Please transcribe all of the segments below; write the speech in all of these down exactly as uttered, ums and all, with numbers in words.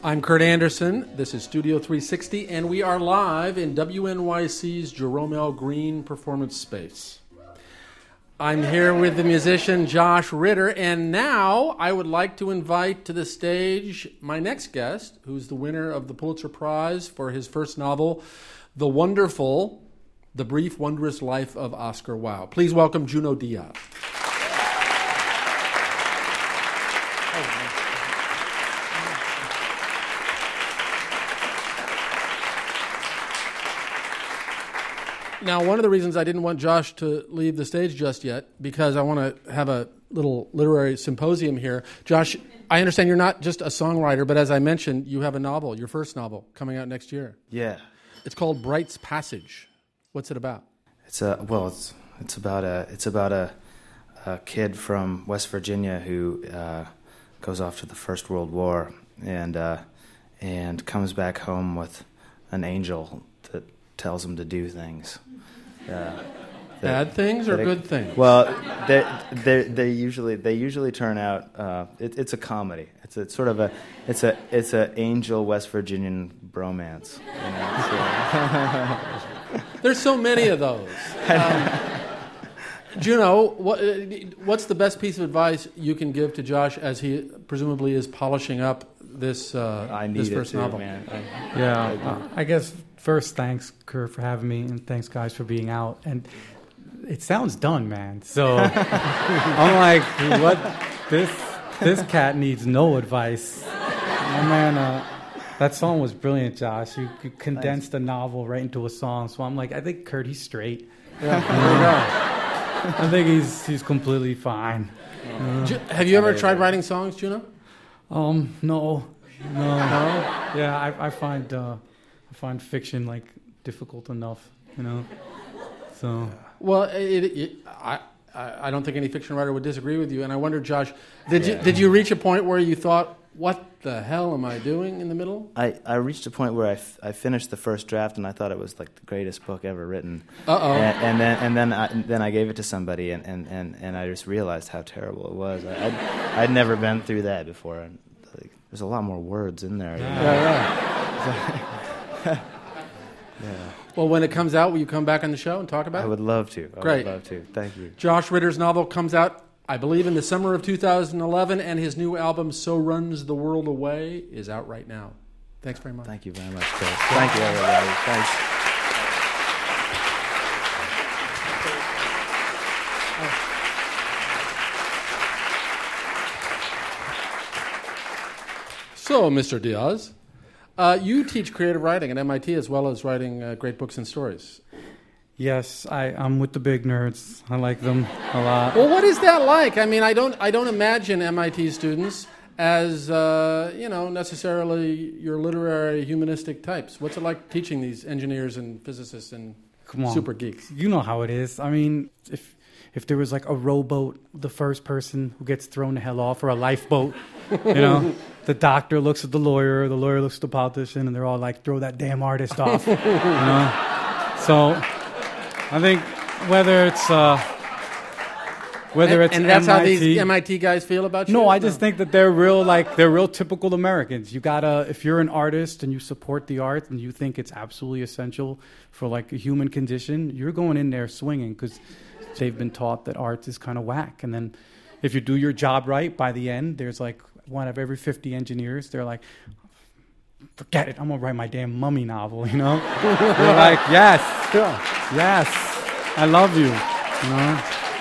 I'm Kurt Anderson. This is Studio three sixty, and we are live in W N Y C's Jerome L. Green Performance Space. I'm here with the musician Josh Ritter, and now I would like to invite to the stage my next guest, who's the winner of the Pulitzer Prize for his first novel, The Wonderful, The Brief, Wondrous Life of Oscar Wilde. Please welcome Junot Diaz. Now, one of the reasons I didn't want Josh to leave the stage just yet, because I want to have a little literary symposium here. Josh, I understand you're not just a songwriter, but as I mentioned, you have a novel, your first novel, coming out next year. Yeah. It's called Bright's Passage. What's it about? It's a well, it's it's about a it's about a, a kid from West Virginia who uh, goes off to the First World War and uh, and comes back home with an angel that tells him to do things. Uh, Bad things or that, good things? Well, they they they usually they usually turn out. Uh, it, it's a comedy. It's a sort of a it's a it's a angel West Virginian bromance. You know, so. There's so many of those. Um, Juno, what, what's the best piece of advice you can give to Josh as he presumably is polishing up this uh, I need this it first too, novel? Man. I, Yeah, I, uh, I guess first, thanks, Kurt, for having me, and thanks, guys, for being out. And it sounds done, man. So I'm like, what? This this cat needs no advice. Oh, man, uh, that song was brilliant, Josh. You, you condensed the novel right into a song. So I'm like, I think Kurt, he's straight. Yeah, there you go. I think he's he's completely fine. Uh, Ju- Have you ever tried writing songs, Juno? Um, no, no, no. Yeah, I, I find uh, I find fiction like difficult enough, you know. So Well, it, it, I I don't think any fiction writer would disagree with you. And I wonder, Josh, did yeah. you did you reach a point where you thought, what the hell am I doing in the middle? I, I reached a point where I, f- I finished the first draft and I thought it was like the greatest book ever written. Uh oh. And, and then and then I, and then I gave it to somebody and, and, and, and I just realized how terrible it was. I, I'd, I'd never been through that before. And, like, there's a lot more words in there. You know? Yeah, yeah. Yeah. Well, when it comes out, will you come back on the show and talk about it? I would love to. I Great. would love to. Thank you. Josh Ritter's novel comes out, I believe, in the summer of two thousand eleven, and his new album, So Runs the World Away, is out right now. Thanks very much. Thank you very much, Chris. Thank you, everybody. Thanks. So, Mister Diaz, uh, you teach creative writing at M I T as well as writing uh, great books and stories. yes, I, I'm with the big nerds. I like them a lot. Well, what is that like? I mean, I don't, I don't imagine M I T students as, uh, you know, necessarily your literary humanistic types. What's it like teaching these engineers and physicists and Come on. super geeks? You know how it is. I mean, if if there was like a rowboat, the first person who gets thrown the hell off, or a lifeboat, you know, the doctor looks at the lawyer, the lawyer looks at the politician, and they're all like, throw that damn artist off, you know? So I think whether it's uh, whether and, it's and that's M I T, how these M I T guys feel about you? No, I just think that they're real, like they're real typical Americans. You gotta, if you're an artist and you support the art and you think it's absolutely essential for like a human condition, you're going in there swinging because they've been taught that art is kind of whack. And then if you do your job right, by the end, there's like one of every fifty engineers. They're like, forget it, I'm gonna write my damn mummy novel. You know, they're like, yes, yes, I love you. You know.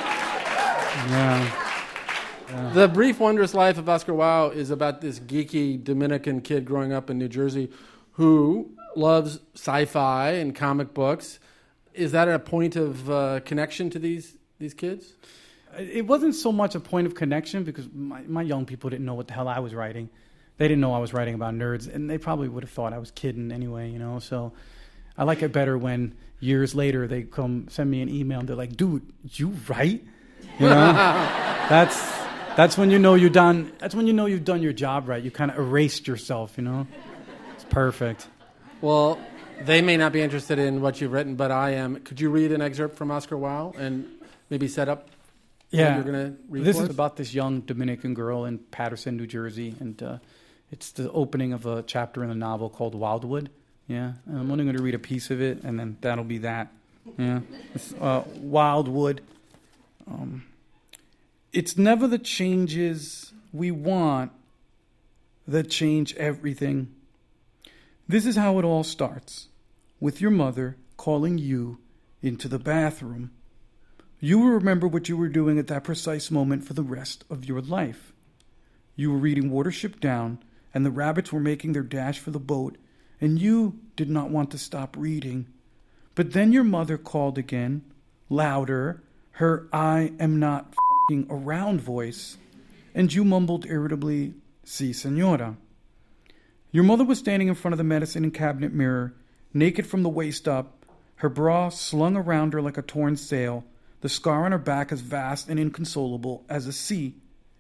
Yeah. yeah. The Brief, Wondrous Life of Oscar Wilde is about this geeky Dominican kid growing up in New Jersey who loves sci-fi and comic books. Is that a point of uh, connection to these these kids? It wasn't so much a point of connection because my, my young people didn't know what the hell I was writing. They didn't know I was writing about nerds, and they probably would have thought I was kidding anyway, you know. So I like it better when years later they come send me an email and they're like, dude, you write? You know, that's that's when you know you've done. That's when you know you've done your job right. You kind of erased yourself. You know, it's perfect. Well, they may not be interested in what you've written, but I am. Could you read an excerpt from Oscar Wilde and maybe set up? Yeah, what you're going to read this for is us? about this young Dominican girl in Patterson, New Jersey, and uh, It's the opening of a chapter in a novel called Wildwood. Yeah, and I'm only going to read a piece of it, and then that'll be that. Yeah, it's, uh, Wildwood. Um, it's never the changes we want that change everything. This is how it all starts, with your mother calling you into the bathroom. You will remember what you were doing at that precise moment for the rest of your life. You were reading Watership Down, and the rabbits were making their dash for the boat, and you did not want to stop reading. But then your mother called again, louder, her I am not f***ing around voice, and you mumbled irritably, Si, senora. Your mother was standing in front of the medicine and cabinet mirror, naked from the waist up, her bra slung around her like a torn sail, the scar on her back as vast and inconsolable as a sea.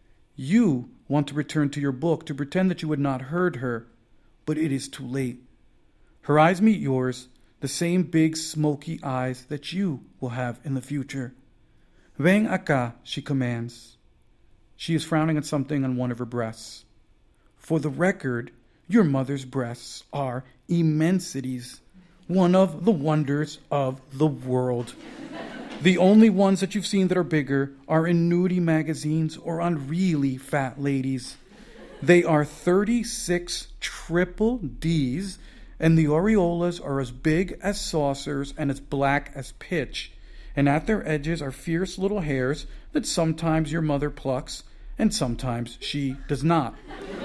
You want to return to your book to pretend that you had not heard her, but it is too late. Her eyes meet yours, the same big smoky eyes that you will have in the future. Ven acá, she commands. She is frowning at something on one of her breasts. For the record, your mother's breasts are immensities, one of the wonders of the world. The only ones that you've seen that are bigger are in nudie magazines or on really fat ladies. They are thirty-six triple D's, and the areolas are as big as saucers and as black as pitch. And at their edges are fierce little hairs that sometimes your mother plucks and sometimes she does not.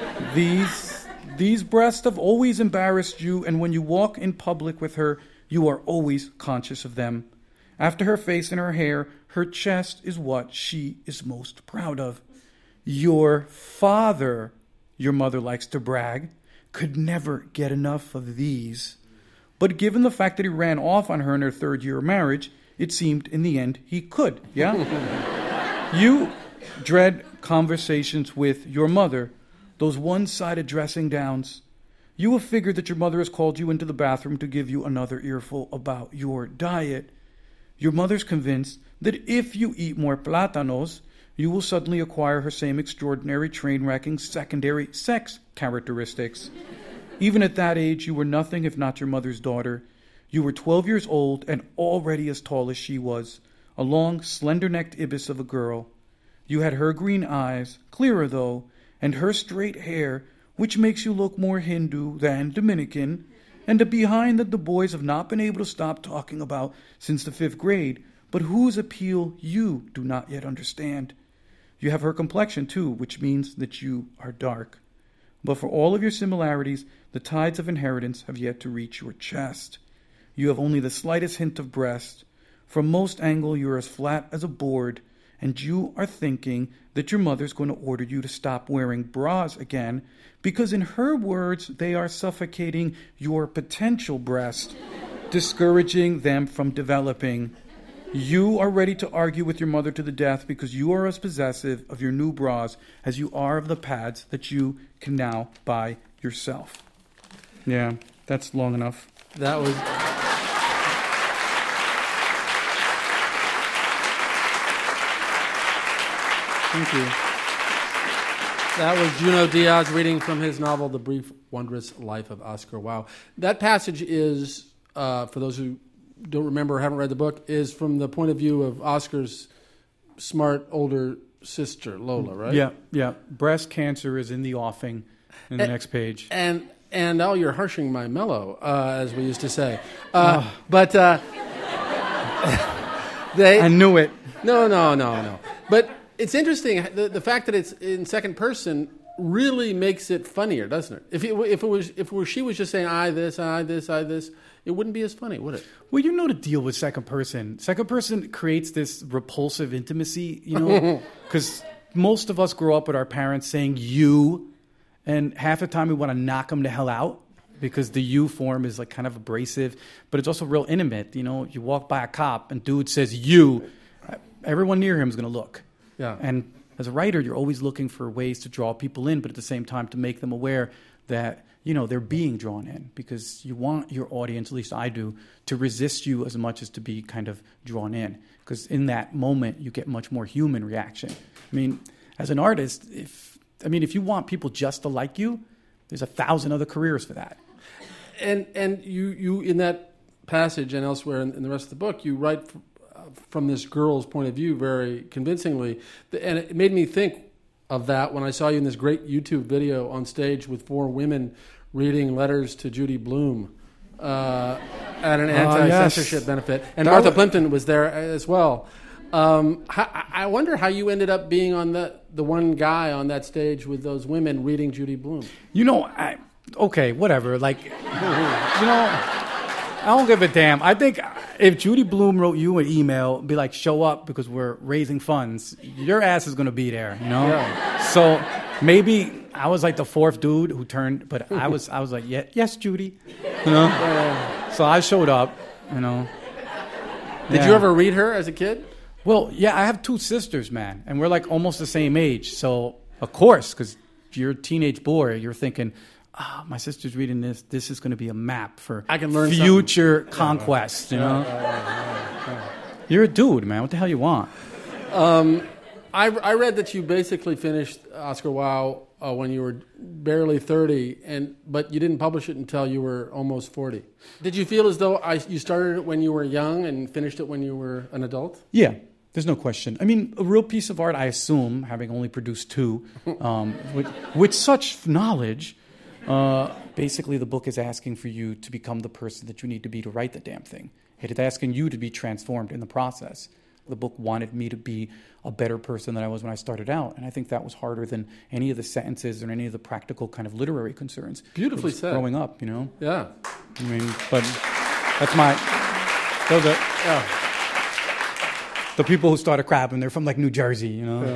These, these breasts have always embarrassed you, and when you walk in public with her, you are always conscious of them. After her face and her hair, her chest is what she is most proud of. Your father, your mother likes to brag, could never get enough of these. But given the fact that he ran off on her in her third year of marriage, it seemed in the end he could, yeah? You dread conversations with your mother, those one-sided dressing downs. You have figured that your mother has called you into the bathroom to give you another earful about your diet. Your mother's convinced that if you eat more plátanos, you will suddenly acquire her same extraordinary train-wrecking secondary sex characteristics. Even at that age, you were nothing if not your mother's daughter. You were twelve years old and already as tall as she was, a long, slender-necked ibis of a girl. You had her green eyes, clearer though, and her straight hair, which makes you look more Hindu than Dominican, and a behind that the boys have not been able to stop talking about since the fifth grade, but whose appeal you do not yet understand. You have her complexion, too, which means that you are dark. But for all of your similarities, the tides of inheritance have yet to reach your chest. You have only the slightest hint of breast. From most angle, you are as flat as a board, and you are thinking that your mother's going to order you to stop wearing bras again, because in her words, they are suffocating your potential breast, discouraging them from developing. You are ready to argue with your mother to the death because you are as possessive of your new bras as you are of the pads that you can now buy yourself. Yeah, that's long enough. That was... Thank you. That was Junot Diaz reading from his novel, The Brief, Wondrous Life of Oscar Wilde. That passage is, uh, for those who don't remember or haven't read the book, is from the point of view of Oscar's smart older sister, Lola, right? Yeah, yeah. Breast cancer is in the offing in the and, next page. And, and oh, you're harshing my mellow, uh, as we used to say. Uh, oh. But uh, they... I knew it. No, no, no, no. But... It's interesting, the, the fact that it's in second person really makes it funnier, doesn't it? If it, if it was if it were, she was just saying, I this, I this, I this, it wouldn't be as funny, would it? Well, you know the deal with second person. Second person creates this repulsive intimacy, you know, because most of us grow up with our parents saying you, and half the time we want to knock them the hell out because the you form is like kind of abrasive, but it's also real intimate. You know, you walk by a cop and dude says you, everyone near him is going to look. Yeah. And as a writer, you're always looking for ways to draw people in, but at the same time to make them aware that, you know, they're being drawn in because you want your audience, at least I do, to resist you as much as to be kind of drawn in. Because in that moment, you get much more human reaction. I mean, as an artist, if I mean, if you want people just to like you, There's a thousand other careers for that. And and you, you in that passage and elsewhere in, in the rest of the book, you write f- uh, from this girl's point of view very convincingly. And it made me think of that when I saw you in this great YouTube video on stage with four women reading letters to Judy Blume uh, at an anti-censorship uh, yes. benefit. And that Martha was... Plimpton was there as well. Um, I wonder how you ended up being on the, the one guy on that stage with those women reading Judy Blume. You know, I, okay, whatever. Like, you know, I don't give a damn. I think if Judy Blume wrote you an email, be like, show up because we're raising funds, your ass is going to be there, you know? Yeah. So maybe I was like the fourth dude who turned, but I was I was like, yeah, yes, Judy. You know? Yeah. So I showed up, you know. Did yeah. you ever read her as a kid? Well, yeah, I have two sisters, man, and we're like almost the same age. So, of course, because you're a teenage boy, you're thinking, ah, oh, my sister's reading this. This is going to be a map for I can learn future something. conquest, yeah, you know? Yeah, yeah, yeah, yeah. You're a dude, man. What the hell you want? Um, I, I read that you basically finished Oscar Wilde uh, when you were barely thirty, and but you didn't publish it until you were almost forty. Did you feel as though I, you started it when you were young and finished it when you were an adult? Yeah. There's no question. I mean, a real piece of art, I assume, having only produced two, um, with, with such knowledge, uh, basically the book is asking for you to become the person that you need to be to write the damn thing. It is asking you to be transformed in the process. The book wanted me to be a better person than I was when I started out, and I think that was harder than any of the sentences or any of the practical kind of literary concerns. Beautifully said. Growing up, you know? Yeah. I mean, but that's my... Those are... Yeah. The people who started crapping, they're from like New Jersey, you know.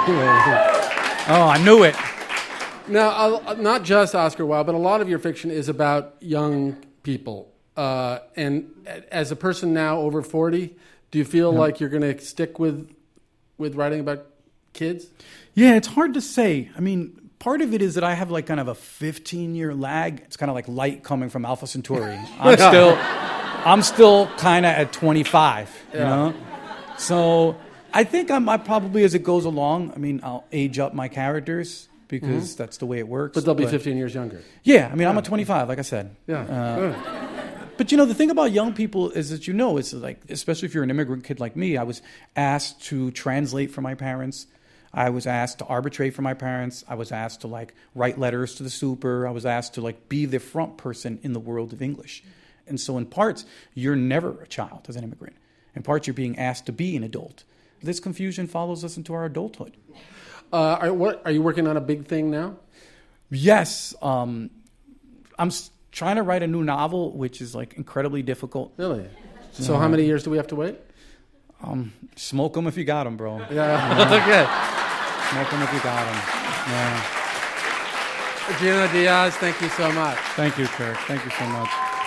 Oh, I knew it. Now, uh, not just Oscar Wilde, but a lot of your fiction is about young people. Uh, and as a person now over forty, do you feel yeah. like you're going to stick with with writing about kids? Yeah, it's hard to say. I mean, part of it is that I have like kind of a fifteen-year lag. It's kind of like light coming from Alpha Centauri. I'm still, I'm still kind of at twenty-five, you yeah. know. So I think I'm, I probably, as it goes along, I mean, I'll age up my characters because mm-hmm. that's the way it works. But they'll be but, fifteen years younger. Yeah, I mean, yeah. I'm at twenty-five, like I said. Yeah. Uh, but, you know, the thing about young people is that, you know, it's like, especially if you're an immigrant kid like me, I was asked to translate for my parents. I was asked to arbitrate for my parents. I was asked to, like, write letters to the super. I was asked to, like, be the front person in the world of English. And so in parts, you're never a child as an immigrant. In part, you're being asked to be an adult. This confusion follows us into our adulthood. Uh, are, what, are you working on a big thing now? Yes. Um, I'm s- trying to write a new novel, which is like incredibly difficult. Really? So uh, how many years do we have to wait? Um, smoke them if you got them, bro. Yeah. yeah. Okay. Smoke them if you got them. Yeah. Gino Diaz, thank you so much. Thank you, Kirk. Thank you so much.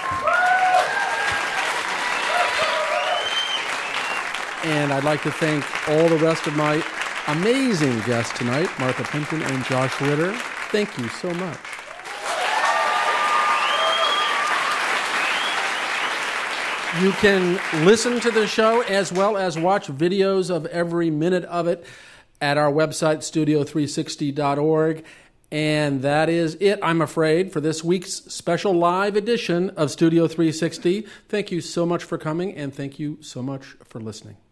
And I'd like to thank all the rest of my amazing guests tonight, Martha Plimpton and Josh Ritter. Thank you so much. You can listen to the show as well as watch videos of every minute of it at our website, studio three sixty dot org. And that is it, I'm afraid, for this week's special live edition of Studio three sixty. Thank you so much for coming, and thank you so much for listening.